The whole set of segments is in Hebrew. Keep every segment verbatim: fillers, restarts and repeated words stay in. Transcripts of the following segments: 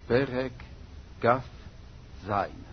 פרק כ"ז.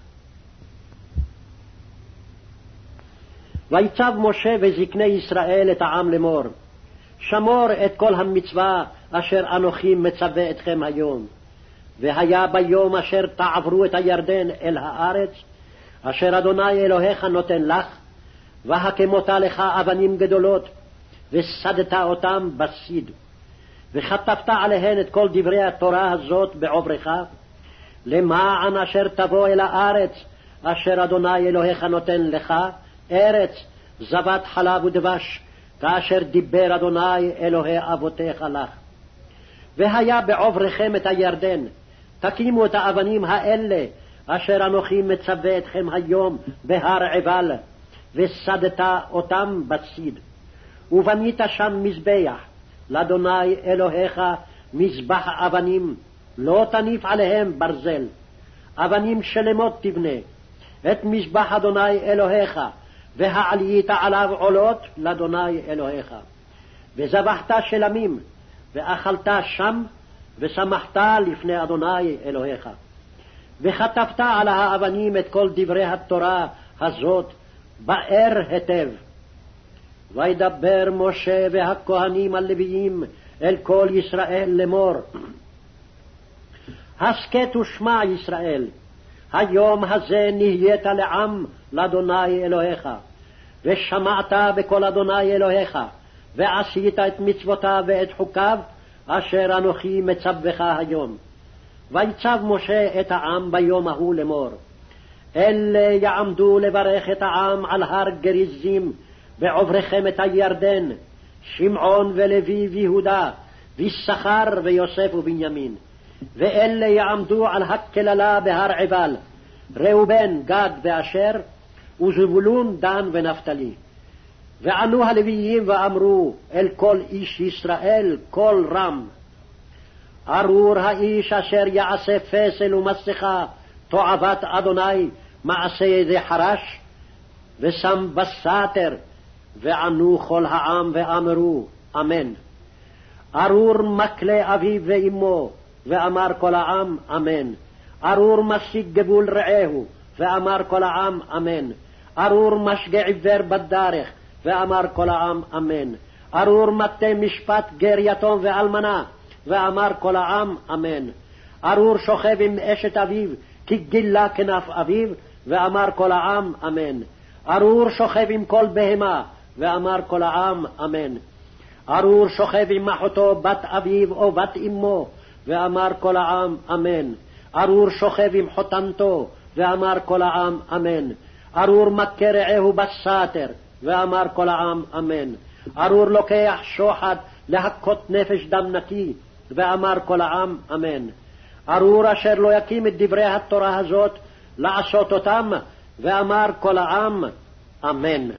ויצב משה וזקני ישראל את העם לאמור, שמור את כל המצווה אשר אנוכי מצווה אתכם היום. והיה ביום אשר תעברו את הירדן אל הארץ, אשר אדוני אלוהיך נותן לך, והקמותה לך אבנים גדולות, וסדת אותם בסיד. וכתבת עליהן את כל דברי התורה הזאת בעוברך, למען אשר תבוא אל הארץ אשר אדוני אלוהיך נותן לך, ארץ זבת חלב ודבש, כאשר דיבר אדוני אלוהי אבותיך לך. והיה בעוברכם את הירדן, תקימו את האבנים האלה אשר אנוכי מצווה אתכם היום בהר עיבל, וסדת אותם בסיד. ובנית שם מזבח לאדוני אלוהיך, מזבח אבנים, לא תניף עליהם ברזל, אבנים שלמות תבנה. את מזבח אדוני אלוהיך, והעלית עליו עולות לאדוני אלוהיך. וזבחת שלמים, ואכלת שם, ושמחת לפני אדוני אלוהיך. וכתבת על האבנים את כל דברי התורה הזאת, באר היטב. וידבר משה והכהנים הלוויים אל כל ישראל לאמור, הסכת ושמע ישראל, היום הזה נהיית לעם לאדוני אלוהיך, ושמעת בקול אדוני אלוהיך, ועשית את מצוותיו ואת חוקיו אשר אנוכי מצווך היום. ויצב משה את העם ביום ההוא לאמור, אלה יעמדו לברך את העם על הר גריזים בעוברכם את הירדן, שמעון ולוי ויהודה, ויששכר ויוסף ובנימין. ואלה יעמדו על הכללה בהר עיבל, ראובן, גד ואשר, וזבולון, דן ונפתלי. וענו הלוויים ואמרו אל כל איש ישראל קול רם, ארור האיש אשר יעשה פסל ומסכה תועבת אדוני מעשה ידי חרש, ושם בסתר. וענו כל העם ואמרו אמן. ארור מקלה אביו ואמו, ואמר כל העם אמן. ארור משיג גבול רעהו, ואמר כל העם אמן. ארור משגה עיוור בדרך, ואמר כל העם אמן. ארור מטה משפט גר יתום ואלמנה, ואמר כל העם אמן. ארור שוכב עם אשת אביו, כי גילה כנף אביו, ואמר כל העם אמן. ארור שוכב עם כל בהמה, ואמר כל העם אמן. ארור שוכב עם אחותו בת אביו או בת אמו, ואמר כל העם אמן. ארור שוכב עם חותנתו, ואמר כל העם אמן. ארור מכה רעהו בסתר, ואמר כל העם אמן. ארור לוקח שוחד להכות נפש דם נקי, ואמר כל העם אמן. ארור אשר לא יקים את דברי התורה הזאת לעשות אותם, ואמר כל העם אמן.